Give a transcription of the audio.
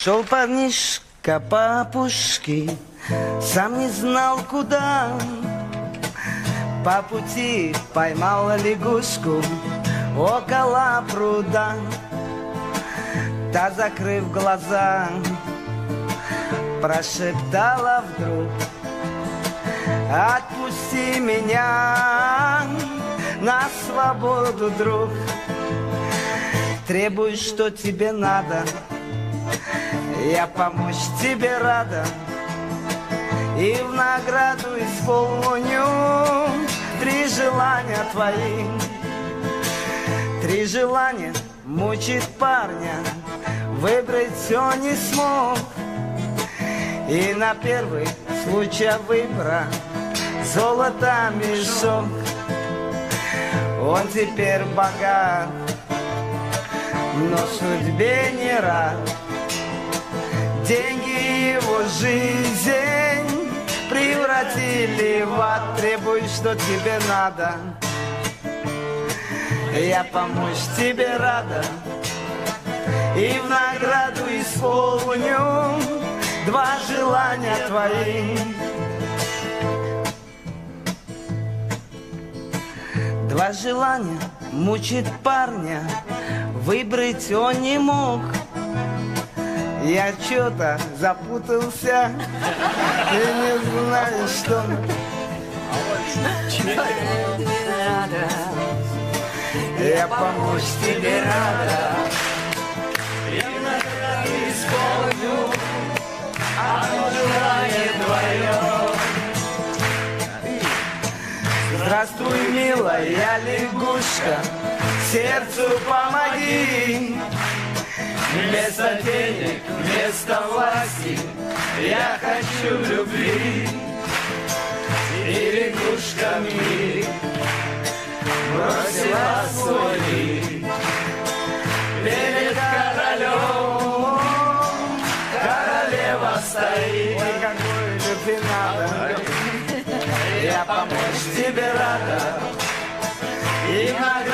Шел парнишка по опушке, сам не знал куда. По пути поймал лягушку около пруда. Та, закрыв глаза, прошептала вдруг: отпусти меня на свободу, друг. Требуй, что тебе надо, я помочь тебе рада, и в награду исполню 3 желания твои. 3 желания мучит парня, выбрать все не смог. И на первый случай выбора золото мешок. Он теперь богат, но судьбе не рад. Деньги его жизнь превратили в ад. Требуй, что тебе надо, я помочь тебе рада, и в награду исполню 2 желания твои. 2 желания мучит парня, выбрать он не мог. Я что-то запутался и не знаю, что. Я помочь тебе рада, и в награду исполню 1 желание твое. Здравствуй, милая лягушка, сердцу помоги. Вместо денег, вместо власти я хочу любви. И лягушка миг бросила свой лик перед королем. Королева стоит, какой любви надо, я помочь тебе рада, и награда